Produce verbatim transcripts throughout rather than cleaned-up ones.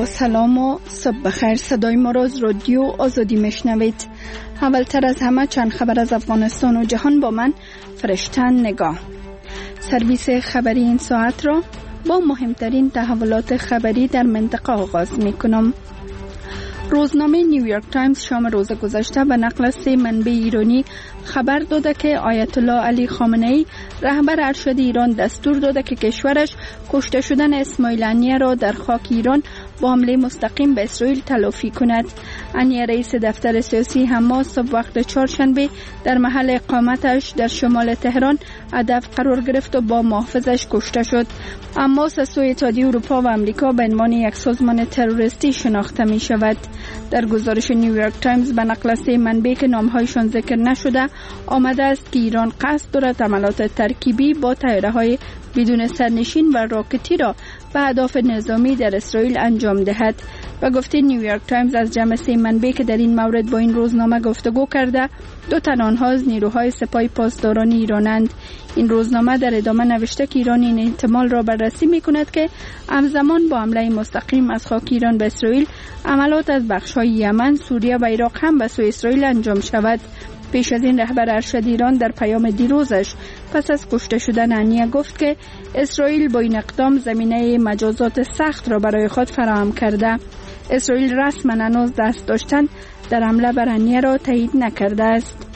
با سلام و صبح بخیر. صدای ما را از رادیو آزادی میشنوید. اولتر از همه چند خبر از افغانستان و جهان با من فرشتن نگاه. سرویس خبری این ساعت را با مهمترین تحولات خبری در منطقه آغاز می کنم. روزنامه نیویورک تایمز شام روز گذشته به نقل سه منبع ایرانی خبر داده که آیت الله علی خامنه‌ای رهبر ارشد ایران دستور داده که کشورش کشته شدن اسماعیل هنیه را در خاک ایران با حمله مستقیم به اسرائیل تلافی کند. هنیه رئیس دفتر سیاسی حماس صبح وقت چهارشنبه در محل اقامتش در شمال تهران هدف قرار گرفت و با محافظش کشته شد. حماس از سوی اتحادیه اروپا و آمریکا به عنوان یک سازمان تروریستی شناخته می شود. در گزارش نیویورک تایمز به نقل سه منبع که نامهایشان ذکر نشده آمده است که ایران قصد دارد عملیات ترکیبی با طیاره‌های بدون سرنشین و راکتی را به اهداف نظامی در اسرائیل انجام دهد. و گفته نیویورک تایمز از جمع سه منبع که در این مورد با این روزنامه گفتگو کرده، دو تن آنها از نیروهای سپاه پاسداران ایرانند. این روزنامه در ادامه نوشته که ایران این احتمال را بررسی می کند که همزمان با حمله مستقیم از خاک ایران به اسرائیل عملیات از بخش‌های یمن، سوریه و عراق هم به سوی اسرائیل انجام شود. پیش از این رهبر ارشد ایران در پیام دیروزش پس از کشته شدن هنیه گفت که اسرائیل با این اقدام زمینه مجازات سخت را برای خود فراهم کرده. اسرائیل رسما هنوز دست داشتن در حمله بر هنیه را تایید نکرده است.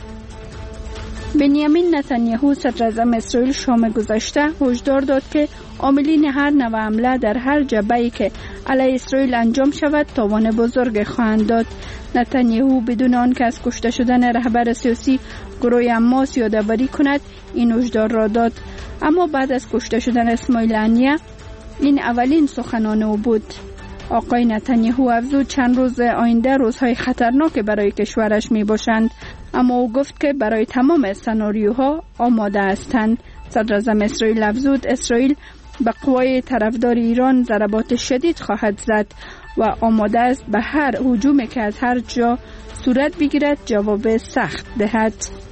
بنیامین نتانیاهو صدر اعظم اسرائیل شام گذشته هشدار داد که عاملین هر نوع حمله در هر جبهه‌ای که علیه اسرائیل انجام شود تاوان بزرگ خواهند داد. نتانیاهو بدون آنکه از کشته شدن رهبر سیاسی گروه حماس یادآوری کند این هشدار را داد. اما بعد از کشته شدن اسماعیل هنیه این اولین سخنان او بود. آقای نتانیاهو افزود چند روز آینده روزهای خطرناک برای کشورش می باشند، اما او گفت که برای تمام سناریوها آماده هستند. صدر اعظم اسرائیل افزود اسرائیل به قوای طرفدار ایران ضربات شدید خواهد زد و آماده است به هر هجومی که از هر جا صورت بگیرد جواب سخت دهد.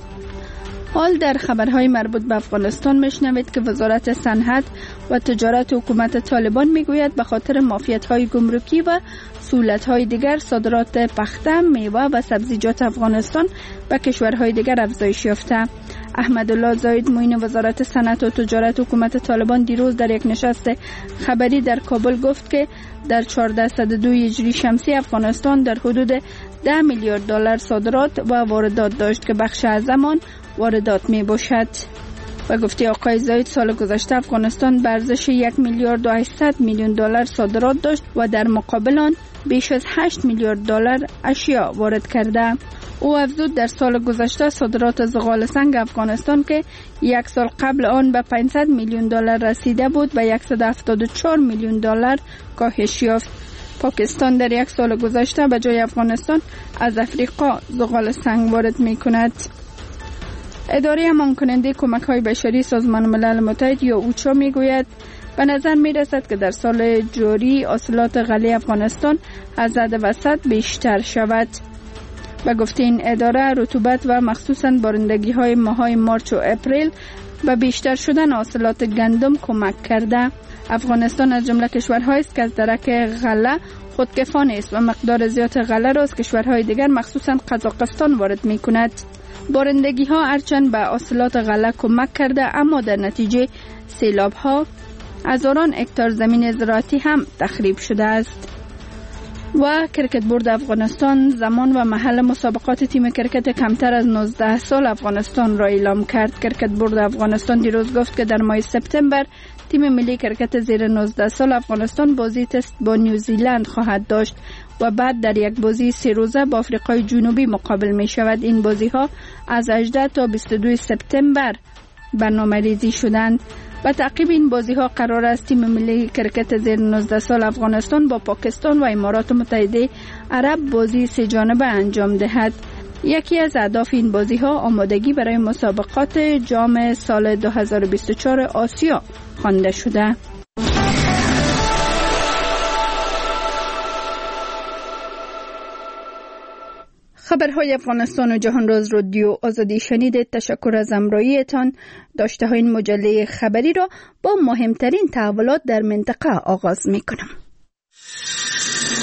حال در خبرهای مربوط به افغانستان میشنوید که وزارت صنعت و تجارت حکومت طالبان میگوید به خاطر معافیت‌های گمرکی و سهولت‌های دیگر صادرات پخته، میوه و سبزیجات افغانستان به کشورهای دیگر افزایش یافته. احمدالله زاید معین وزارت صنعت و تجارت حکومت طالبان دیروز در یک نشست خبری در کابل گفت که در چهارصد و دو هجری شمسی افغانستان در حدود ده میلیارد دلار صادرات و واردات داشت که بخش اعظم آن واردات می باشد. و گفته آقای زاید سال گذشته افغانستان به ارزش یک میلیارد و هشتصد میلیون دلار صادرات داشت و در مقابل آن بیش از هشت میلیارد دلار اشیا وارد کرده. او افزود در سال گذشته صادرات زغال سنگ افغانستان که یک سال قبل آن به پانصد میلیون دلار رسیده بود به صد و هفتاد و چهار میلیون دلار کاهش یافت. پاکستان در یک سال گذشته به جای افغانستان از افریقا زغال سنگ وارد می کند. اداره امان کننده کمک های بشری سازمان ملل متحد یا اوچا می گوید به نظر می رسد که در سال جاری حاصلات غله افغانستان از حد وسط بیشتر شود. و گفته این اداره رطوبت و مخصوصاً بارندگی های ماهای مارچ و اپریل به بیشتر شدن حاصلات گندم کمک کرده. افغانستان از جمله کشورهایی است که از درک غله خودکفا است و مقدار زیاد غله را از کشورهای دیگر مخصوصاً قزاقستان وارد می کند. بارندگی ها هرچند به حاصلات غله کمک کرده اما در نتیجه سیلاب ها هزاران هکتار زمین زراعتی هم تخریب شده است. و کرکت بورد افغانستان زمان و محل مسابقات تیم کرکت کمتر از نوزده سال افغانستان را اعلام کرد. کرکت بورد افغانستان دیروز گفت که در ماه سپتامبر تیم ملی کرکت زیر نوزده سال افغانستان بازی تست با نیوزیلند خواهد داشت و بعد در یک بازی سه روزه با آفریقای جنوبی مقابل می شود. این بازی ها از هجدهم تا بیست و دوم سپتامبر برنامه ریزی شدند. و تعقیب این بازی ها قرار است تیم ملی کرکت زیر نوزده سال افغانستان با پاکستان و امارات متحده عرب بازی سه جانبه انجام دهد. یکی از اهداف این بازی ها آمادگی برای مسابقات جام سال دو هزار و بیست و چهار آسیا خوانده شده. خبرهای افغانستان و جهان را از رادیو آزادی شنیدید. تشکر از همراهیتان. داشته های این مجله خبری را با مهمترین تحولات در منطقه آغاز می کنم.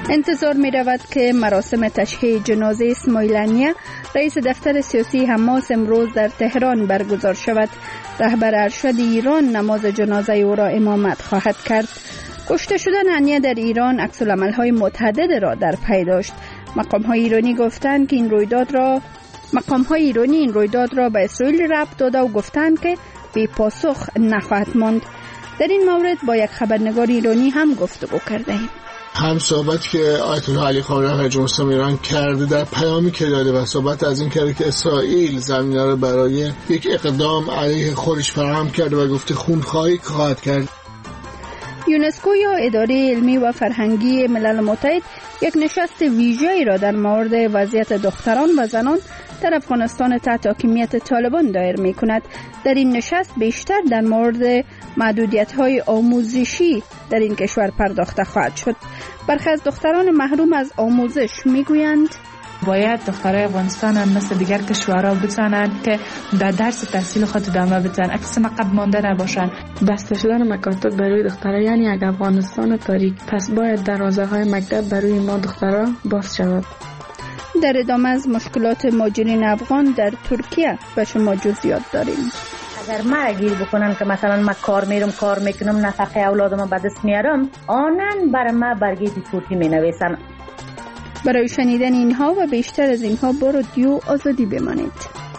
انتظار می رود که مراسم تشییع جنازه اسماعیل هنیه رئیس دفتر سیاسی حماس امروز در تهران برگزار شود. رهبر ارشد ایران نماز جنازه او را امامت خواهد کرد. کشته شدن هنیه در ایران عکس العمل‌های متعدد را در پی داشت. مقام‌های ایرانی گفتند که این رویداد را مقام‌های ایرانی این رویداد را به اسرائیل ربط داده و گفتند که بی پاسخ نخواهد ماند. در این مورد با یک خبرنگار ایرانی هم گفتگو کردیم. هم صحبت که آیت الله علی خامنه‌ای رهبر جمهوری اسلامی ایران کرده در پیامی که داده و صحبت از این کرده که اسرائیل زمینه را برای یک اقدام علیه خودش فراهم کرده و گفته خونخواهی خواهد کرد. یونسکو یا اداره علمی و فرهنگی ملل متحد یک نشست ویژه‌ای را در مورد وضعیت دختران و زنان در افغانستان تحت حاکمیت طالبان دایر می‌کند. در این نشست بیشتر در مورد محدودیت‌های آموزشی در این کشور پرداخته خواهد شد. برخی از دختران محروم از آموزش می‌گویند باید دخترای افغانستان هم مثل دیگر کشورها بتوانند که در درس تحصیل خود ادامه بدن، اکثر عقب مانده نباشند. بسته شدن مکاتب برای دخترها یعنی یک افغانستان تاریک، پس باید دروازه‌های مکتب برای ما دخترها باز شود. در ادامه از مشکلات مهاجرین افغان در ترکیه به شما جزئیات داریم. اگر ما گیر بکنن که مثلا ما کار میرم کار میکنم نفقه اولادم به دست میارم، آنن بر ما برگه دیپورتی می نویسن. برای شنیدن اینها و بیشتر از اینها با رادیو آزادی بمانید.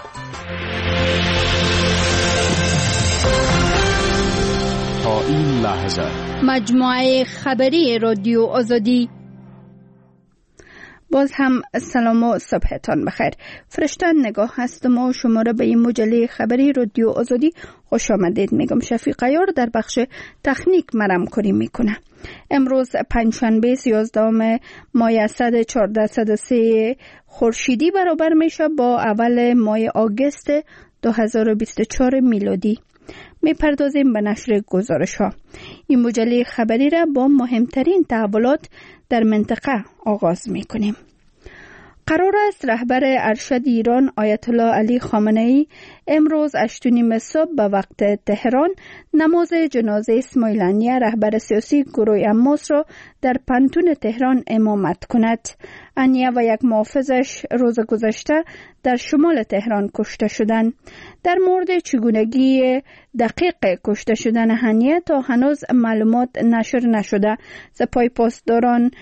تا این لحظه مجموعه خبری رادیو آزادی. باز هم سلام و صبحتان بخیر. فرشتن نگاه هستم و شما را به این مجله خبری رادیو آزادی خوش آمدید میگم. شفیق عیار در بخش تکنیک مرم کاری میکنه. امروز پنجشنبه سیزدهم ماه اسد چهارصد و سه خورشیدی برابر میشه با اول ماه آگوست دو هزار و بیست و چهار میلادی. میپردازیم به نشر گزارش ها. این مجله خبری را با مهمترین تحولات در منطقه آغاز میکنیم. قرار است رهبر ارشد ایران آیت الله علی خامنه‌ای امروز هشت و نیم صبح به وقت تهران نماز جنازه اسماعیل هنیه رهبر سیاسی گروه حماس را در پنتون تهران امامت کند. هنیه و یک محافظش روز گذشته در شمال تهران کشته شدند. در مورد چگونگی دقیق کشته شدن هنیه تا هنوز معلومات نشر نشده. سپاه پاسداران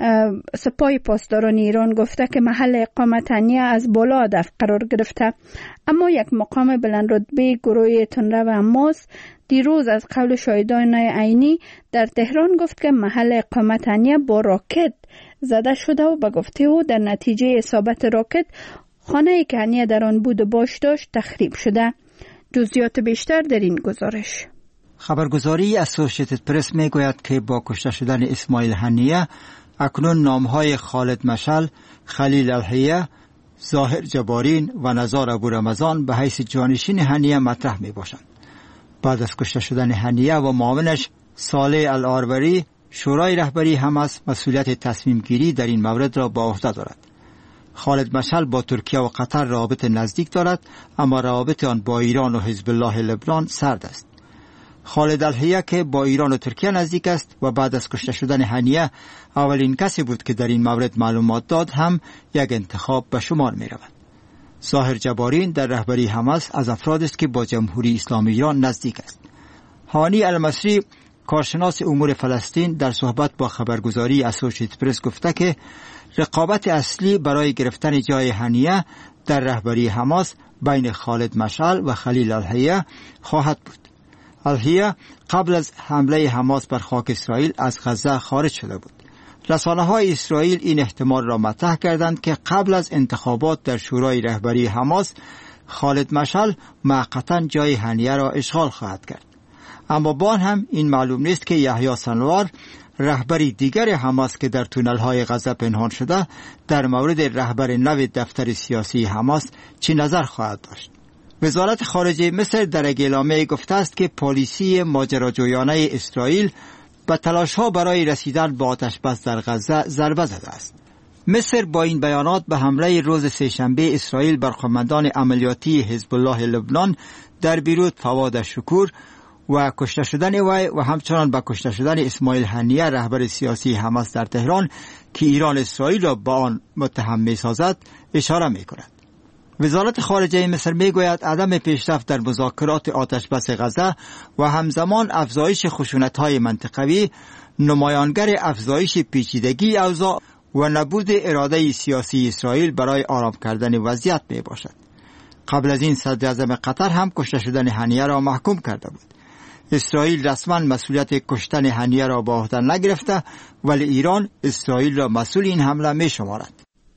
سپاه پاسداران ایران گفته که محل اقامت هنیه از بالا هدف قرار گرفته، اما یک مقام بلند رتبه گروه تندرو حماس دیروز از قول شاهدان عینی در تهران گفت که محل اقامت هنیه با راکت زده شده و به گفته او در نتیجه اصابت راکت خانه‌ای که هنیه در آن بود و باش داشت تخریب شده. جزئیات بیشتر در این گزارش. خبرگزاری اسوسییتد پرس میگوید که با کشته شدن اسماعیل هنیه اکنون نامهای خالد مشعل، خلیل الحیه، ظاهر جبارین و نزار ابو رمضان به حیث جانشین هنیه مطرح می باشند. بعد از کشته شدن هنیه و معاونش صالح الآروری، شورای رهبری حماس مسئولیت تصمیم گیری در این مورد را به عهده دارد. خالد مشعل با ترکیه و قطر روابط نزدیک دارد، اما روابط آن با ایران و حزب الله لبنان سرد است. خالد الحیه که با ایران و ترکیه نزدیک است و بعد از کشته شدن هنیه اولین کسی بود که در این مورد معلومات داد، هم یک انتخاب به شمار می رود. ظاهر جبارین در رهبری حماس از افراد است که با جمهوری اسلامی ایران نزدیک است. هانی المصری، کارشناس امور فلسطین، در صحبت با خبرگزاری اسوسییتد پرس گفته که رقابت اصلی برای گرفتن جای هنیه در رهبری حماس بین خالد مشعل و خلیل الحیه خواهد بود. الحیه قبل از حمله حماس بر خاک اسرائیل از غزه خارج شده بود. رسانه‌های اسرائیل این احتمال را مطرح کردند که قبل از انتخابات در شورای رهبری حماس خالد مشعل موقتا جای هنیه را اشغال خواهد کرد. اما با هم این معلوم نیست که یحیی سنوار، رهبری دیگر حماس که در تونل‌های غزه پنهان شده، در مورد رهبر نو دفتر سیاسی حماس چی نظر خواهد داشت. وزارت خارجه مصر در یک اعلامیه گفته است که پالیسی ماجراجویانه اسرائیل به تلاش‌ها برای رسیدن به آتش‌بس در غزه ضربه زده است. مصر با این بیانات به حمله روز سه‌شنبه اسرائیل بر قماندان عملیاتی حزب الله لبنان در بیروت فواد شکور و کشته شدن وی و همچنان به کشته شدن اسماعیل هنیه رهبر سیاسی حماس در تهران که ایران اسرائیل را با آن متهم می‌سازد اشاره می‌کند. وزارت خارجه مصر میگوید عدم پیشرفت در مذاکرات آتشبس غزه و همزمان افزایش خشونت‌های منطقوی نمایانگر افزایش پیچیدگی اوضاع و نبود اراده سیاسی اسرائیل برای آرام کردن وضعیت می باشد. قبل از این صدر اعظم قطر هم کشته شدن هنیه را محکوم کرده بود. اسرائیل رسما مسئولیت کشتن هنیه را به عهده نگرفته، ولی ایران اسرائیل را مسئول این حمله می شمارد.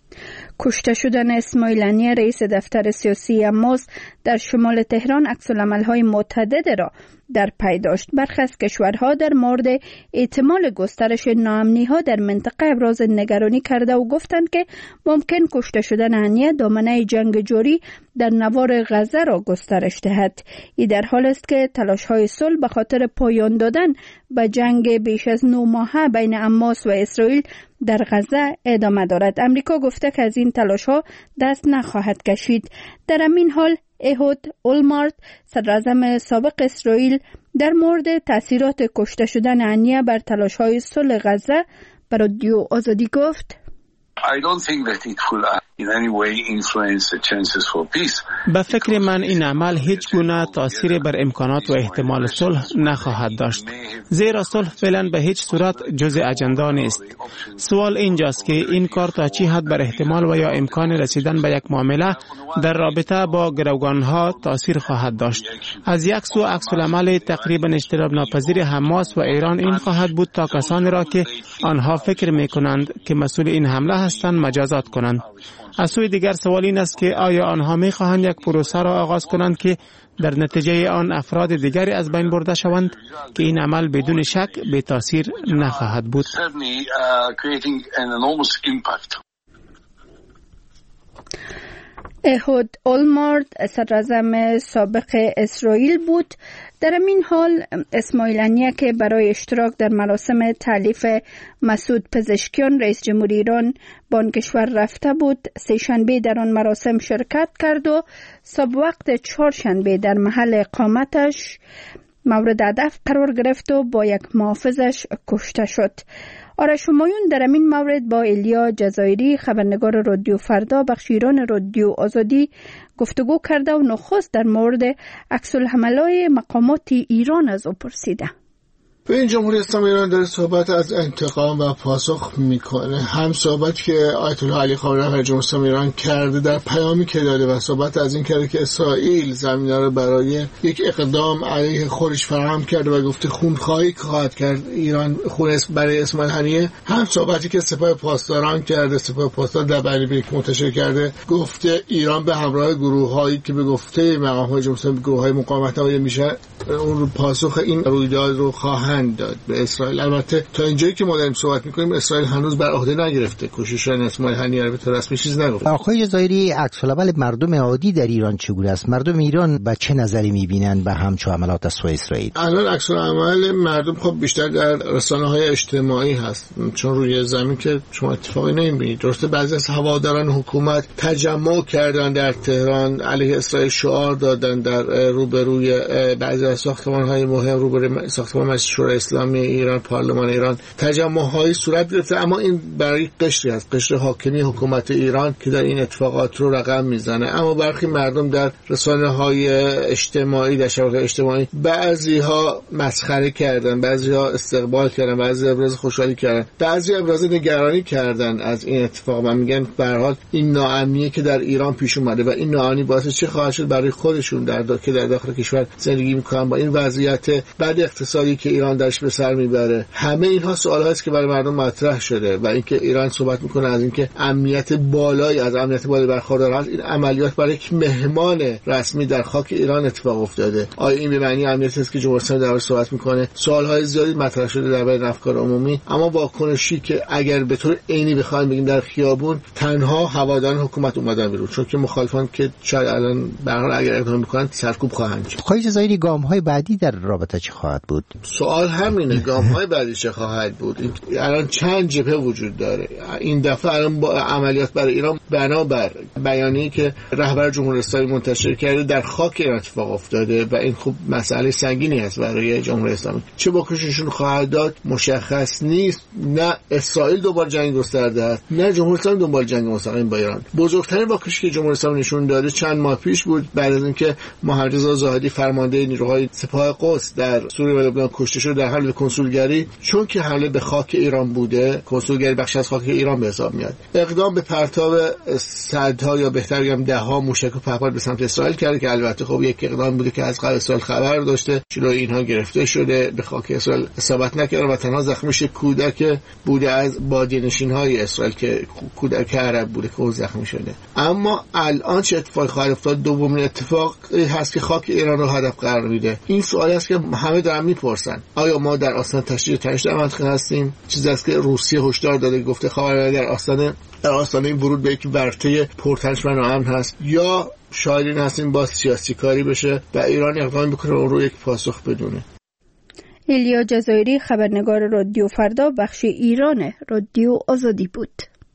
کشته شدن اسماعیل هنیه رئیس دفتر سیاسی حماس در شمال تهران عکس‌العمل‌های متعدد را در پی داشت. برخی از کشورها در مورد احتمال گسترش ناامنی‌ها در منطقه ابراز نگرانی کرده و گفتند که ممکن کشته شدن هنیه دامنه جنگ جاری در نوار غزه را گسترش دهد. این در حال است که تلاش‌های صلح به خاطر پایان دادن به جنگ بیش از نه ماهه بین حماس و اسرائیل در غزه ادامه دارد. امریکا گفته که از این تلاش‌ها دست نخواهد کشید. در همین حال اهود اولمارت صدراعظم سابق اسرائیل در مورد تأثیرات کشته شدن هنیه بر تلاش‌های صلح غزه بر رادیو آزادی گفت: I don't think that it will in any way influence the chances for peace. به فکر من این عمل هیچ گونه تأثیر بر امکانات و احتمال صلح نخواهد داشت، زیرا صلح فعلا به هیچ صورت جزء اجندا نیست. سوال اینجاست که این کار تا چی حد بر احتمال و یا امکان رسیدن به یک معامله در رابطه با گروگانها تأثیر خواهد داشت. از یک سو عکس‌العمل تقریبا اجتناب ناپذیر حماس و ایران این خواهد بود تا کسانی را که آنها فکر می‌کنند که مسئول این حمله هستند مجازات کنند. از سوی دیگر سوال این است که آیا آنها می‌خواهند یک پروسه را آغاز کنند که در نتیجه آن افراد دیگری از بین برده شوند که این عمل بدون شک به تاثیر نخواهد بود. اهود اولمارت صدراعظم سابق اسرائیل بود. در این حال اسماعیل هنیه که برای اشتراک در مراسم تألیف مسعود پزشکیان رئیس جمهوری ایران به آن کشور رفته بود، سه شنبه در آن مراسم شرکت کرد و صبح وقت چهارشنبه در محل اقامتش مورد هدف قرار گرفت و با یک محافظش کشته شد. آرش همایون در این مورد با ایلیا جزایری خبرنگار رادیو فردا بخش ایران رادیو آزادی گفتگو کرده و نخست در مورد عکس‌العمل‌های مقامات ایران از او پرسیده. به این جمهوری اسلامی ایران داره صحبت از انتقام و پاسخ میکنه، هم صحبت که آیت الله علی خامنه‌ای رهبر جمهوری اسلامی ایران کرده در پیامی که داده و صحبت از این کرده که اسرائیل زمینه رو برای یک اقدام علیه خودش فراهم کرده و گفته خونخواهی خواهد کرد ایران خون برای اسماعیل هنیه، هم صحبتی که سپاه پاسداران کرده، سپاه پاسدار در بیانیه‌ای که منتشر کرده گفته ایران به همراه گروه‌هایی که به گفته مقام‌های جمهوری اسلامی گروه‌های مقاومت نمایی میشه اون پاسخ این رویداد رو خواهند داد به اسرائیل. البته تا اینجایی که ما داریم صحبت می‌کنیم اسرائیل هنوز بر عهده نگرفته کشش اسماعیل هنیه رو به طور رسمی چیز نگفته. آقای جزایری، عکس‌العمل مردم عادی در ایران چگونه است؟ مردم ایران به چه نظری می‌بینند به همچون عملات از سوی اسرائیل؟ الان عکس‌العمل مردم خب بیشتر در رسانه‌های اجتماعی هست، چون روی زمین که شما اتفاقی نمی‌بینید. درسته بعضی از هواداران حکومت تجمع کردن در تهران علیه اسرائیل، شعار دادن در روبروی بعضی از ساختمان‌های مهم، روبروی ساختمان مجلس شورای اسلامی ایران، پارلمان ایران تجمع‌های صورت گرفته، اما این برای قشری است، قشر حاکمی حکومت ایران که در این اتفاقات رو رقم میزنه. اما برخی مردم در رسانه‌های اجتماعی، در شبکه‌های اجتماعی بعضی‌ها مسخره کردن، بعضی‌ها استقبال کردن، بعضی ابراز خوشحالی کردن، بعضی ابراز نگرانی کردن از این اتفاق و میگن به هر حال این ناامنی که در ایران پیش اومده و این ناامنی باعث چه خواهد شد برای خودشون در دا... که در داخل کشور زندگی می‌کنن با این وضعیت بد اقتصادی که ایران درش به سر میبره. همه اینها سوال‌هایی است که برای مردم مطرح شده و اینکه ایران صحبت میکنه از اینکه امنیت بالایی از امنیت بالایی برخوردار است، این عملیات برای یک مهمان رسمی در خاک ایران اتفاق افتاده. آیا این به معنی امنیتی است که جمهوری اسلامی دربارش صحبت میکنه؟ سوال‌های زیادی مطرح شده در بین افکار عمومی، اما واکنشی که اگر به طور عینی بخوایم بگیم در خیابون تنها هواداران حکومت اومدن بیرون، چون که مخالفان که شاید الان به هر حال اگر اقدام میکنن سرکوب خواهند شد. آقای جزایری، گام‌های های بعدی در رابطه چه خواهد بود؟ سوال همینه، گام های بعدی چه خواهد بود؟ الان چند جبهه وجود داره. این دفعه الان با عملیات برای ایران بنابر بیانیه‌ای که رهبر جمهوری اسلامی منتشر کرده در خاک ایران اتفاق افتاده و این خب مسئله سنگینی است برای جمهوری اسلامی. چه واکنششون خواهد داد مشخص نیست. نه اسرائیل دوباره جنگ گسترده است، نه جمهوری اسلامی دنبال جنگ مستقیم با ایران. بزرگترین واکنشی که جمهوری اسلامی نشون داده چند ماه پیش بود، بعد از اینکه محمد رضا زاهدی فرمانده نیروهای سپاه قدس در سوریه و لبنان کشته شد در حمله کنسولگری، چون که حمله به خاک ایران بوده، کنسولگری بخش از خاک ایران به حساب میاد، اقدام به پرتاب صدها یا بهتر بگم ده ها موشک و پهپاد به سمت اسرائیل کرده که البته خب یک اقدام بوده که از قبل اسرائیل خبر داشته، جلوی اینها گرفته شده، به خاک اسرائیل اصابت نکرده و تنها زخمیش کودک بوده از بادیانشین‌های اسرائیل که کودک عرب بوده که زخمی شده. اما الان چه اتفاقی خواهد افتاد؟ دومین اتفاق هست که خاک ایران رو هدف قرار میده. این سوالی است که همه دارن میپرسن، آیا ما در آستانه تشدید تنش در منطقه هستیم؟ چیزی است که روسیه هشدار داده، گفته خبرنگار در آستانه در آستانه ورود به یک ورطه پرتنش و ناامن هست، یا شاید این هستیم با سیاسی کاری بشه و ایران اقدام بکنه اون رو یک پاسخ بدونه. ایلیا جزایری، خبرنگار رادیو فردا بخش ایران رادیو آزادی بود.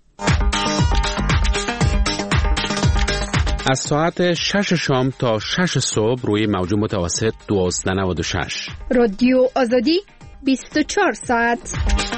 از ساعت شش شام تا شش صبح روی موج متوسط دوازده نود و شش رادیو آزادی بیست و چهار ساعت.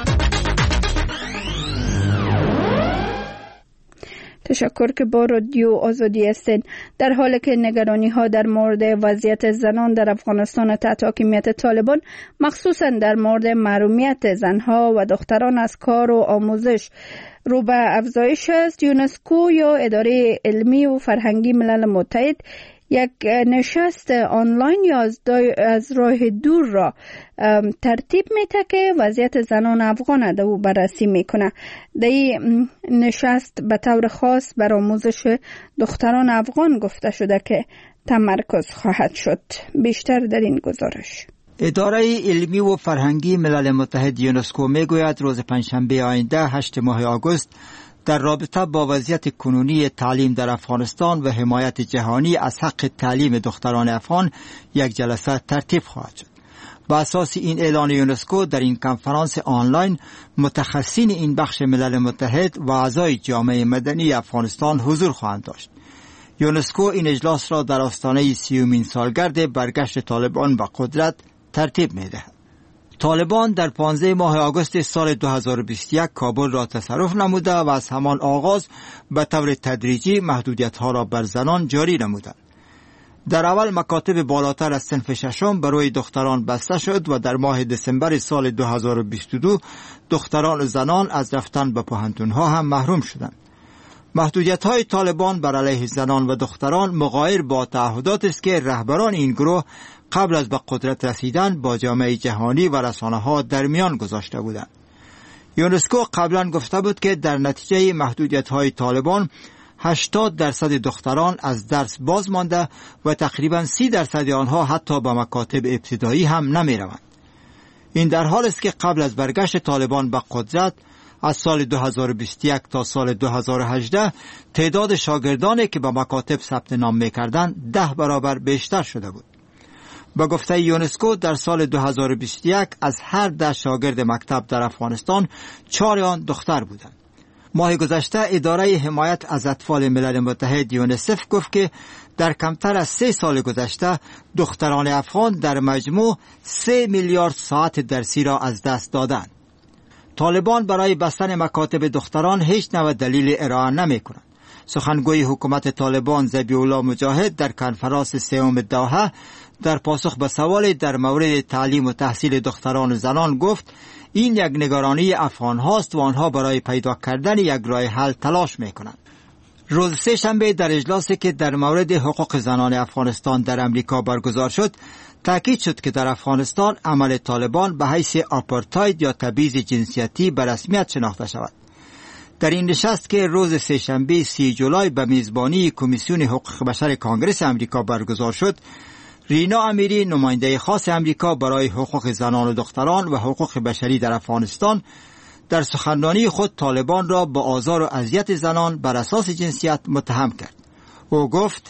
تشکر که با رادیو آزادی هستین. در حالی که نگرانی ها در مورد وضعیت زنان در افغانستان تحت حاکمیت طالبان، مخصوصا در مورد محرومیت زنها و دختران از کار و آموزش رو به افزایش است، یونسکو یا اداره علمی و فرهنگی ملل متحد یک نشست آنلاین یا از, از راه دور را ترتیب میده که وضعیت زنان افغان را او بررسی میکنه. در این نشست به طور خاص بر آموزش دختران افغان گفته شده که تمرکز خواهد شد. بیشتر در این گزارش. اداره علمی و فرهنگی ملل متحد یونسکو میگوید روز پنجشنبه آینده هشت ماه آگوست در رابطه با وضعیت کنونی تعلیم در افغانستان و حمایت جهانی از حق تعلیم دختران افغان یک جلسه ترتیب خواهد شد. با اساس این اعلان یونسکو در این کنفرانس آنلاین متخصصین این بخش ملل متحد و اعضای جامعه مدنی افغانستان حضور خواهند داشت. یونسکو این اجلاس را در آستانه سیومین سالگرد برگشت طالبان به قدرت ترتیب می‌دهد. طالبان در پانزده ماه آگوست سال دو هزار و بیست و یک کابل را تصرف نموده و از همان آغاز به طور تدریجی محدودیت‌ها را بر زنان جاری نمودند. در اول مکاتب بالاتر از صنف ششم برای دختران بسته شد و در ماه دسامبر سال دو هزار و بیست و دو دختران و زنان از رفتن به پوهنتون‌ها هم محروم شدند. محدودیت‌های طالبان بر علیه زنان و دختران مغایر با تعهدات است که رهبران این گروه قبل از به قدرت رسیدن با جامعه جهانی و رسانه‌ها در میان گذاشته بودند. یونسکو قبلا گفته بود که در نتیجه محدودیت‌های طالبان هشتاد درصد دختران از درس باز مانده و تقریباً سی درصد آنها حتی به مکاتب ابتدایی هم نمی‌روند. این در حال است که قبل از برگشت طالبان به قدرت از سال دو هزار و بیست و یک تا سال دو هزار و هجده تعداد شاگردانی که به مکاتب ثبت نام می‌کردند ده برابر بیشتر شده بود. با گفته یونسکو در سال دو هزار و بیست و یک از هر ده شاگرد مکتب در افغانستان چهار آن دختر بودند. ماه گذشته اداره حمایت از اطفال ملل متحد یونیسف گفت که در کمتر از سه سال گذشته دختران افغان در مجموع سه میلیارد ساعت درسی را از دست دادند. طالبان برای بستن مکاتب دختران هیچ نوع دلیل ارائه نمی کنند. سخنگوی حکومت طالبان ذبیح الله مجاهد در کنفرانس سوم دوحه در پاسخ به سوال در مورد تعلیم و تحصیل دختران و زنان گفت این یک نگرانی افغان هاست و آنها برای پیدا کردن یک راه حل تلاش می کنند. روز سه شنبه در اجلاسی که در مورد حقوق زنان افغانستان در امریکا برگزار شد تاکید شد که در افغانستان عمل طالبان به حیث آپارتاید یا تبعیض جنسیتی به رسمیت شناخته شود. در این نشست که روز سه شنبه سی جولای به میزبانی کمیسیون حقوق بشر کانگرس امریکا برگزار شد، رینا امیری نماینده خاص امریکا برای حقوق زنان و دختران و حقوق بشری در افغانستان در سخنرانی خود طالبان را با آزار و اذیت زنان بر اساس جنسیت متهم کرد. او گفت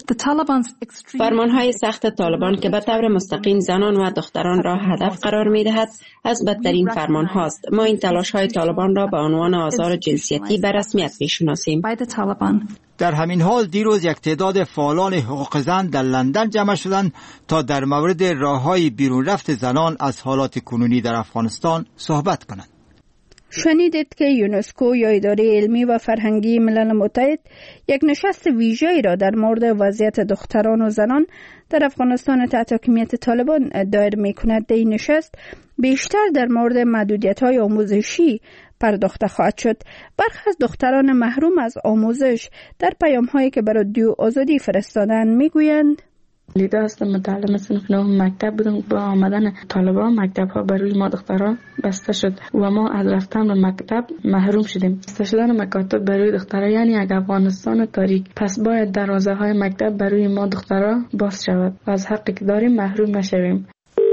فرمانهای سخت طالبان که به طور مستقیم زنان و دختران را هدف قرار می دهد از بدترین فرمان هاست. ما این تلاش های طالبان را به عنوان آزار جنسیتی به رسمیت می شناسیم. در همین حال دیروز یک تعداد فعالان حقوق زن در لندن جمع شدند تا در مورد راههای بیرون رفت زنان از حالات کنونی در افغانستان صحبت کنند. شنیدید که یونسکو یا اداره علمی و فرهنگی ملل متحد یک نشست ویژه‌ای را در مورد وضعیت دختران و زنان در افغانستان تحت حکومت طالبان دایر می‌کند. در این نشست بیشتر در مورد محدودیت‌های آموزشی پرداخته خواهد شد. برخی از دختران محروم از آموزش در پیام‌هایی که برای رادیو آزادی فرستادند می‌گویند: لیدا هستم، متعلم صنف نهم مکتب بودم. با آمدن طالبان مکتب ها برای ما دختران بسته شد و ما از رفتن به مکتب محروم شدیم. بسته شدن مکاتب برای دختران یعنی یک افغانستان تاریک. پس باید دروازه های مکتب برای ما دختران باز شود و از حقی که داریم محروم نشویم.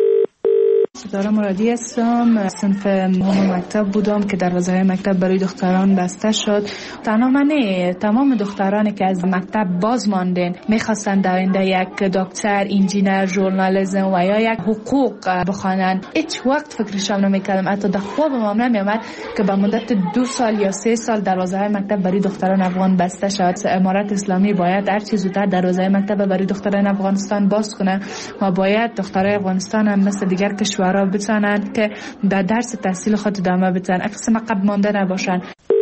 ستاره مرادی هستم، صنف نهم مکتب بودم که دروازه‌های مکتب برای دختران بسته شد. تنها من نه، تمام دخترانی که از مکتب باز ماندن میخواستن در آینده یک دکتر، انجینر، ژورنالیسم و یا یک حقوق بخوانند. هیچ وقت فکرشم نمیکردم، حتی در خوابم هم نمیامد که به مدت دو سال یا سه سال دروازه‌های مکتب برای دختران افغان بسته شود. امارت اسلامی باید هر چه زودتر دروازه‌های مکتب برای دختران افغانستان باز کنه و باید دخترای افغانستان هم مثل دیگر کشور را بتونن که در درس تحصیل خود ادامه بدن، اقسام عقب مانده نباشن.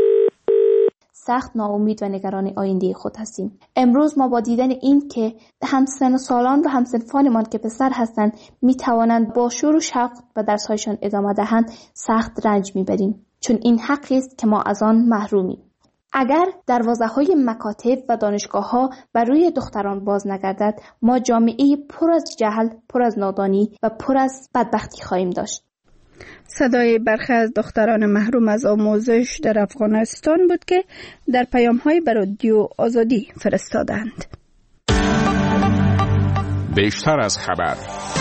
سخت ناامید و نگران آینده خود هستیم. امروز ما با دیدن این که همسن و سالان و همسنفانمان که پسر هستند می توانند با شور و شوق به درس‌هایشان ادامه دهند سخت رنج میبریم، چون این حقی است که ما از آن محرومیم. اگر دروازه‌های مکاتب و دانشگاه‌ها برای دختران باز نگردد، ما جامعه پر از جهل، پر از نادانی و پر از بدبختی خواهیم داشت. صدای برخی از دختران محروم از آموزش در افغانستان بود که در پیام‌های به رادیو آزادی فرستادند. بیشتر از خبر.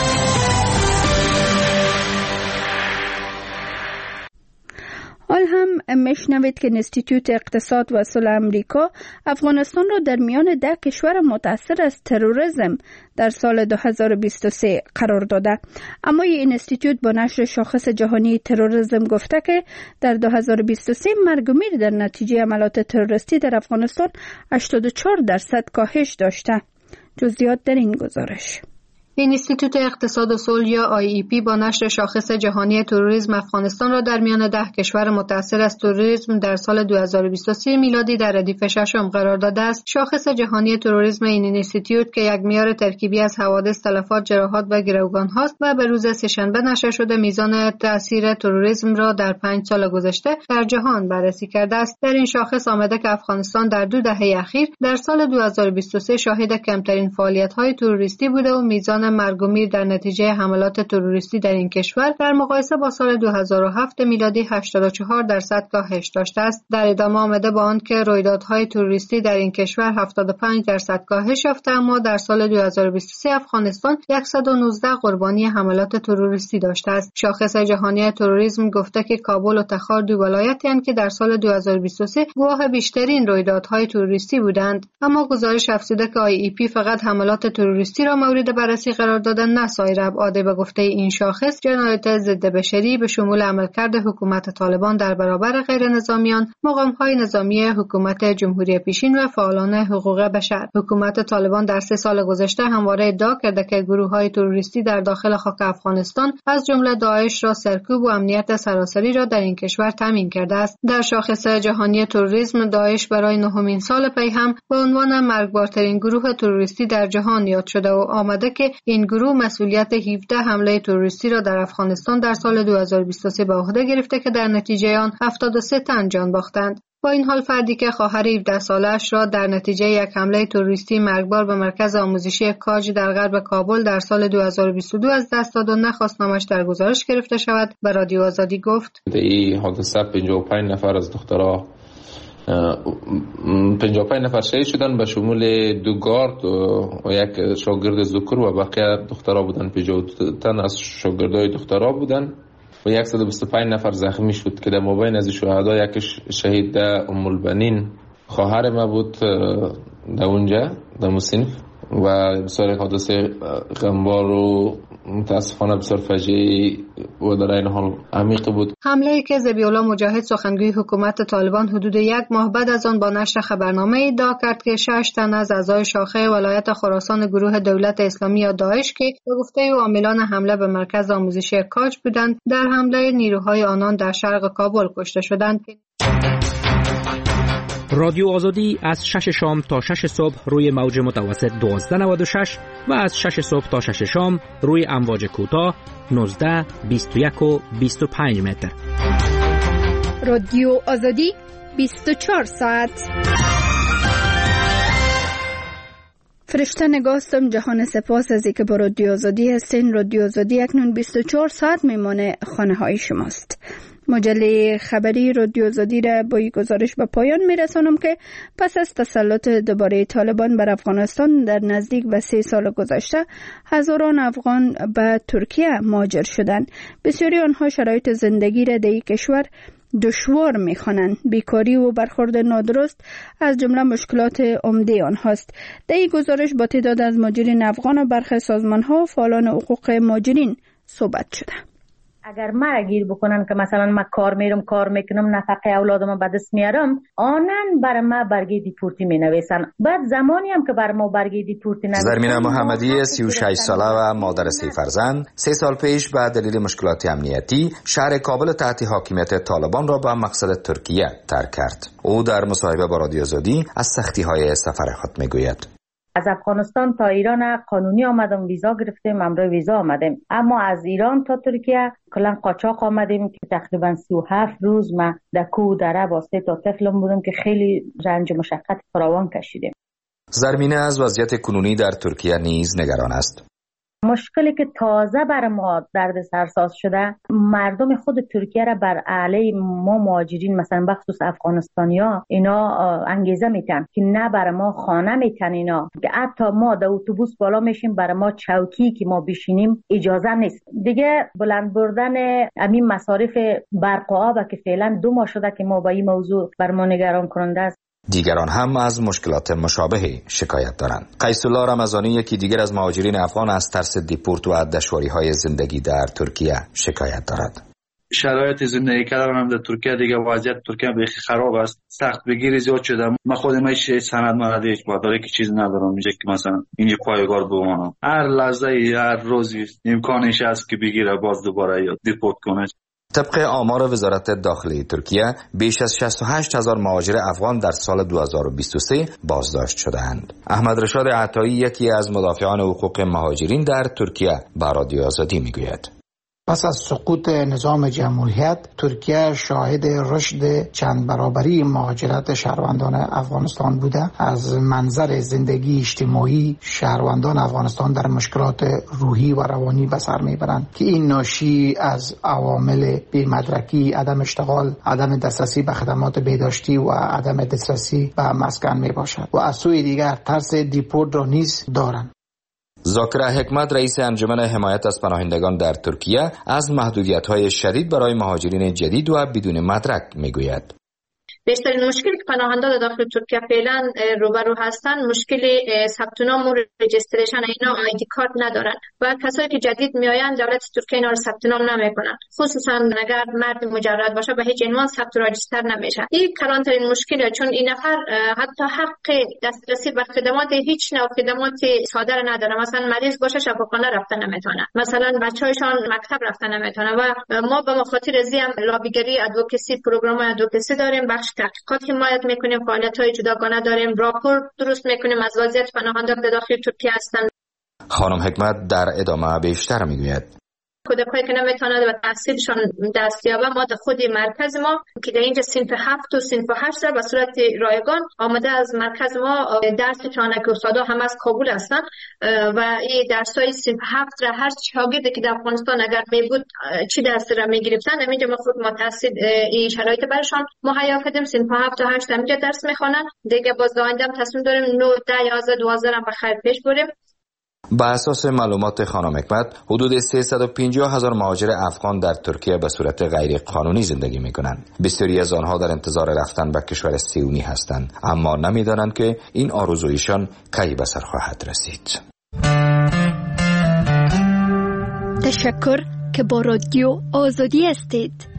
حال هم میشنوید که انستیتوت اقتصاد و صلح امریکا افغانستان را در میان ده کشور متاثر از تروریسم در سال دو هزار و بیست و سه قرار داده. اما این انستیتوت با نشر شاخص جهانی تروریسم گفته که در دو هزار و بیست و سه مرگ و میر در نتیجه عملیات تروریستی در افغانستان هشتاد و چهار درصد کاهش داشته. جزئیات در این گزارش. اینستیتوت اقتصاد و صلح یا آی ای پی با نشر شاخص جهانی تروریسم افغانستان را در میان ده کشور متاثر از تروریسم در سال دو هزار و بیست و سه میلادی در ردیف ششم قرار داده است. شاخص جهانی تروریسم این اینستیتوت که یک معیار ترکیبی از حوادث، تلفات، جراحات و گروگان هاست و به روز سه‌شنبه نشر شده میزان تاثیر تروریسم را در پنج سال گذشته در جهان بررسی کرده است. در این شاخص آمده که افغانستان در دو دهه اخیر در سال دو هزار و بیست و سه شاهد کمترین فعالیت‌های تروریستی بوده و میزان مرگ و میر در نتیجه حملات تروریستی در این کشور در مقایسه با سال دو هزار و هفت میلادی هشتاد و چهار درصد کاهش داشته است. در ادامه آمده با آن که رویدادهای تروریستی در این کشور هفتاد و پنج درصد کاهش یافته، اما در سال دو هزار و بیست و سه افغانستان صد و نوزده قربانی حملات تروریستی داشته است. شاخص جهانی تروریسم گفته که کابل و تخار دو ولایتی هستند که در سال دو هزار و بیست و سه گواه بیشترین رویدادهای تروریستی بودند. اما گزارش افزوده که آی ای پی فقط حملات تروریستی را مورد بررسی قرار دادن، نه سایر ابعاد. به گفته این شاخص جنایات ضد بشری به شمول عملکرد حکومت طالبان در برابر غیر نظامیان، مقام‌های نظامی حکومت جمهوری پیشین و فعالان حقوق بشر. حکومت طالبان در سه سال گذشته همواره ادعا کرده که گروه‌های تروریستی در داخل خاک افغانستان از جمله داعش را سرکوب و امنیت سراسری را در این کشور تامین کرده است. در شاخص جهانی تروریسم داعش برای نهمین سال پی هم به عنوان مرگبارترین گروه تروریستی در جهان یاد شده و آمده که این گروه مسئولیت هفده حمله تروریستی را در افغانستان در سال دو هزار و بیست و سه به عهده گرفته که در نتیجه آن هفتاد و سه تن جان باختند. با این حال فردی که خواهر هفده سالش را در نتیجه یک حمله تروریستی مرگبار به مرکز آموزشی کاج در غرب کابل در سال دو هزار و بیست و دو از دست داد و نخواست نامش در گزارش گرفته شود، به رادیو آزادی گفت: این حادثه پنجاه و پنج نفر از دخترها پنجاه و پنج نفر شهید شدن به شمول دو گارد و یک شاگرد ذکر و بقیه دخترها بودن. پنجاه و دو تن از شاگردای دخترها بودن و صد و بیست و پنج نفر زخمی شد که در مابین از شهدا یکش شهید ام البنین خواهر ما بود در اونجا در مصنف و بسیار حادثه غمبار و متاسفانه بسیار فجیعی و در این حال عمیق بود. حمله‌ای که ذبیح‌الله مجاهد سخنگوی حکومت طالبان حدود یک ماه بعد از آن با نشر خبرنامه ادعا کرد که شش تن از اعضای شاخه ولایت خراسان گروه دولت اسلامی یا داعش که به گفته عاملان حمله به مرکز آموزشی کاج بودند در حمله نیروهای آنان در شرق کابل کشته شدند. رادیو آزادی از شش شام تا شش صبح روی موج متوسط دوازده نود و شش و از شش صبح تا شش شام روی امواج کوتاه نوزده، بیست و یک و بیست و پنج متر. رادیو آزادی بیست و چهار ساعت. فرشته نگاستم جهان سپاس از اینکه با رادیو آزادی هستین. رادیو آزادی اکنون بیست و چهار ساعت میمانه خانه های شماست. مجله خبری رادیو آزادی را با این گزارش به پایان میرسانم که پس از تسلط دوباره طالبان بر افغانستان در نزدیک به سه سال گذشته هزاران افغان به ترکیه مهاجر شدند. بسیاری آنها شرایط زندگی را در این کشور دشوار می‌خوانند. بیکاری و برخورد نادرست از جمله مشکلات عمده آنهاست. در این گزارش با تعداد از مهاجرین افغان و برخی سازمان‌ها و فعالان حقوق مهاجرین صحبت شده. اگر مرا گیر بکنن که مثلا من کار میرم کار میکنم نفقه اولادم به دست میارم، آنن بر ما برگه دیپورتی می نویسن. بعد زمانی هم که بر ما برگه دیپورتی نویسن. زرمینه محمدی سی و شش ساله و مادر سه فرزند سه سال پیش به دلیل مشکلات امنیتی شهر کابل تحت حاکمیت طالبان را به مقصد ترکیه ترک کرد. او در مصاحبه با رادیو آزادی از سختی های سفر خود میگوید. از افغانستان تا ایران قانونی آمدم، ویزا گرفتیم، امرای ویزا آمدیم، اما از ایران تا ترکیه کلا قاچاق آمدیم که تقریبا سی و هفت روز ما در کوه دره با سه تا طفلم بودم که خیلی رنج و مشقت فراوان کشیدیم. زرمینه از وضعیت کنونی در ترکیه نیز نگران است. مشکلی که تازه بر ما درد سرساز شده، مردم خود ترکیه را بر علیه ما مهاجرین مثلا بخصوص افغانستانیا اینا انگیزه میتن که نه بر ما خانه میتن، اینا که حتی ما در اتوبوس بالا میشیم بر ما چوکی که ما بشینیم اجازه نیست. دیگه بلند بردن همین مصارف برق و آب که فعلا دو ماه شده که ما با این موضوع بر ما نگران کننده است. دیگران هم از مشکلات مشابهی شکایت دارند. قیس الله رمضانی یکی دیگر از مهاجرین افغان از ترس دیپورت و دشواری‌های زندگی در ترکیه شکایت دارد. شرایط زندگی کردن هم در ترکیه دیگه وضعیت ترکیه بخی خراب است، سخت بگیری زیاد شده. من خودم هیچ سند ماده هیچ باداری که چیز ندارم میشه که مثلا اینجا پایگار بمانم. هر لحظه هر روزی امکانش هست که بگیره باز دوباره یا دیپورت کنه. طبق آمار وزارت داخلی ترکیه بیش از شصت و هشت هزار مهاجر افغان در سال دو هزار و بیست و سه بازداشت شدند. احمد رشاد عطایی یکی از مدافعان حقوق مهاجرین در ترکیه به رادیو آزادی میگوید. پس از سقوط نظام جمهوریت ترکیه شاهد رشد چند برابری مهاجرت شهروندان افغانستان بوده. از منظر زندگی اجتماعی شهروندان افغانستان در مشکلات روحی و روانی به سر میبرند که این ناشی از عوامل بی‌مدرکی، عدم اشتغال، عدم دسترسی به خدمات بهداشتی و عدم دسترسی به مسکن میباشد و از سوی دیگر ترس دیپورت را نیز دارند. ذاکر حکمت رئیس انجمن حمایت از پناهندگان در ترکیه از محدودیت‌های شدید برای مهاجرین جدید و بدون مدرک میگوید. بیشترین مشکلی که پناهندگان داخل ترکیه فعلا روبرو هستند مشکل ثبت نام و رجیستریشن، اینا آیدی کارت ندارن و کسایی که جدید میآیند دولت ترکیه اینا رو ثبت نام نمیکنن، خصوصا اگر مرد مجرد باشه به هیچ عنوان ثبت راجستر نمیشه. این کلانترین مشکله، چون این نفر حتی حق دسترسی به خدمات هیچ نوع خدمات ساده نداره. مثلا مریض باشه شفاخانه رفتن نمیتونه، مثلا بچه‌هایشان مکتب رفتن نمیتونه و ما به مخاطر ازی هم لابیگری ادوکسی پروگرام ادوکسی داریم، بخش تحقیقات حمایت میکنیم، فعالیت‌های جداگانه داریم، راپور درست میکنیم از وضعیت پناهندگان داخل ترکیه هستند. خانم حکمت در ادامه بیشتر میگوید. کودکایی که نمیتونن به تحصیلشان دست یابن، ما در خود مرکز ما که در اینجا صنف هفت و صنف هشت را به صورت رایگان آمده از مرکز ما درس چانک استادا هم از کابل هستن و این درسای صنف هفت را هر شاگردی که در افغانستان اگر می بود چی درس را میگرفتن همینجا ما خود ما تحصیل این شرایط برشان مهیا کردیم. صنف هفت و هشت همینجا درس میخوانن. دیگه باز آینده تصمیم داریم نه ده یازده دوازده را بخیر پیش بریم. با اساس معلومات خانم حکمت، حدود سیصد و پنجاه هزار مهاجر افغان در ترکیه به صورت غیر قانونی زندگی می کنند. بسیاری از آنها در انتظار رفتن به کشور صهیونی هستند، اما نمی دانند که این آرزویشان کی به سر خواهد رسید. تشکر که با رادیو آزادی هستید.